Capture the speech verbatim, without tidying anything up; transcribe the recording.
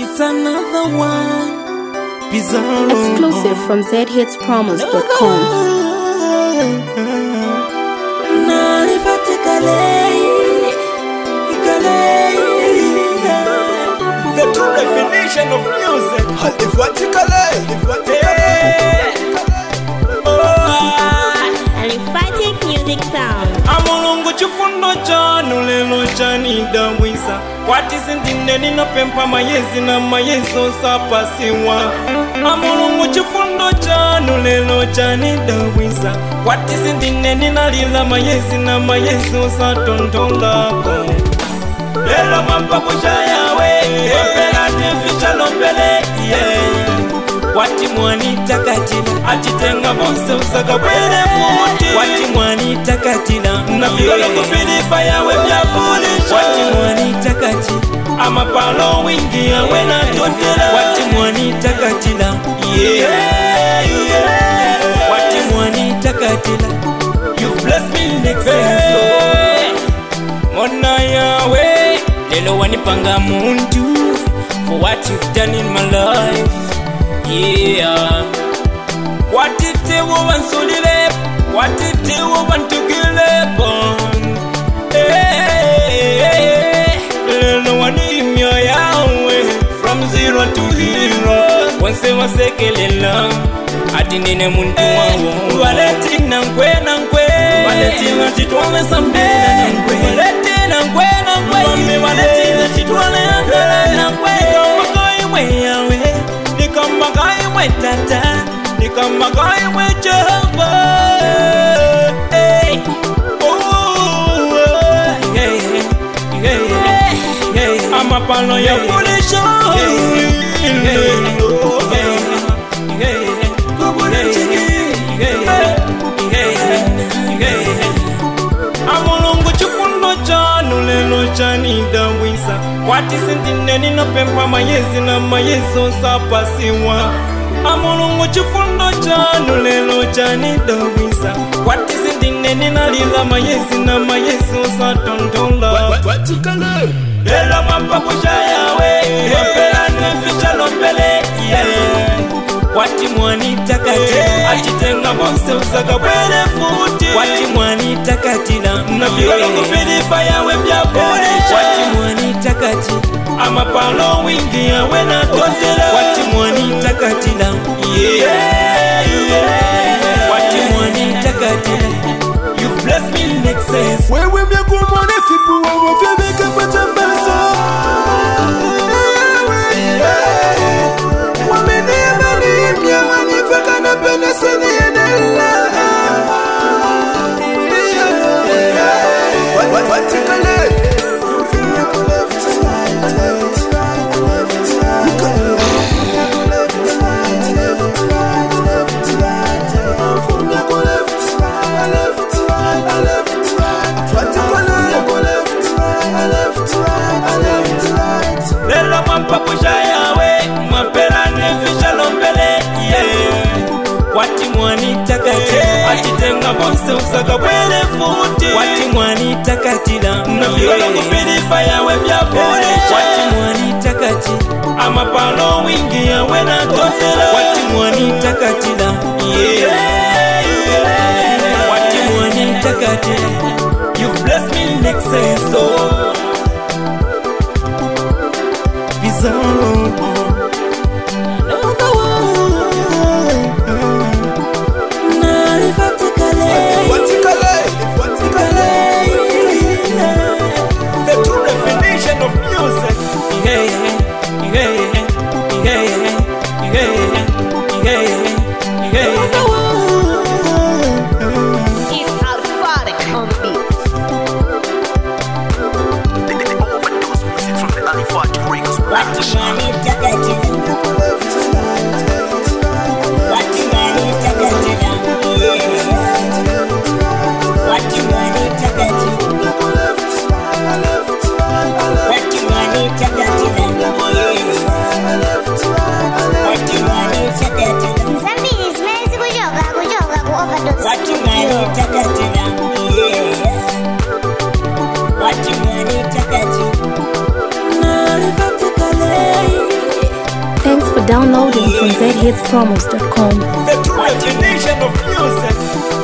It's another one. Bizarre. Exclusive from z hits promos dot com. The true definition of music. Aliphatic music sound. Amulungu chifundo chanu lelo chanidabwisa. Kwati sindine ninopempa mayezi na mayezo sapasiwa. Amulungu chifundo chanu lelo chanidabwisa. Kwati sindine ninalila mayezi na mayezo satondolako. Lelo mampakusha yawe wapela nificha lombele yeah. Wati mwani takatila atitenga bonse usaka bwele futi. Wati mwani takatila na viola kupilipa yawe vyafulisha. Wati mwani takatila amapalo wingi yawe na totela. Wati mwani takatila yeah, yeah. Wati mwani takatila you've blessed me in excess hey. Mona yawe lelo wanipanga muntu for what you've done in my life. Yeah. What did they want to live? What did they want to kill upon? Hey, no one in your Yahweh from zero to hero. Once they were second love, I didn't know Mundu. Waletin and Gwen and Gwen. Waletin and Titwana some day. Waletin and Gwen and Gwen. Waletin and Titwana and Gwen. Away. Nikamba kai we tata, nikamba kai we Jehovah. Hey, oh, yeah, yeah, yeah. I'm a pano ya foolish. Amulungu chifundo chanu lelo chanidabwisa. Kwati sindine ninopempa mayezi na mayezo sapasiwa. Amulungu chifundo chanu lelo chanidabwisa. Kwati sindine ninalila mayezi na mayezo satondola. Lelo mampakusha yawe wapela nificha lombele yeah. Wati mwani takatila atitenga bonse usaka bwele futi. Wati mwani takatila na viola kupilipa yawe vyafulisha. Wati mwani takatila amapalo wingi yawe na totela. Wati mwani takatila yeah, yeah. Wati mwani takatila you've blessed me in excess. Wewe myakumone fipu wewe fyabeke kwa chambaso. Wameni amani mya wanifaka na pene seni enela. Watikale Ufinya ko left right, left right, left right. Ufinya ko left right, left right, left right. Ufinya ko left right, left right, left right. Watikale ko left right, left right, left right. Lelo mampakusha yawe mwapela nefisha lombele yeah. Wati mwani takatila atitenga bonse usaka bwele futi. Wati mwani takatila na viola kupilipa yawe vyafulisha. Wati mwani takatila amapalo wingi yawe na totela. Wati mwani takatila yeah, yeah. Wati mwani takatila you've blessed me in excess oh. Bizarre. The true definition of music. Yeah, yeah, yeah, yeah, yeah, yeah. It's Alphatic on the beat. Overdose music from the Aliphatic Records. Wati mwani takatila, wati mwani takatila, wati mwani takatila, wati mwani takatila, wati mwani takatila. Zambili zimezi kujoga kujoga ku overdose. Wati mwani takatila, wati mwani takatila. Downloading from z hits promos dot com. The true definition of music.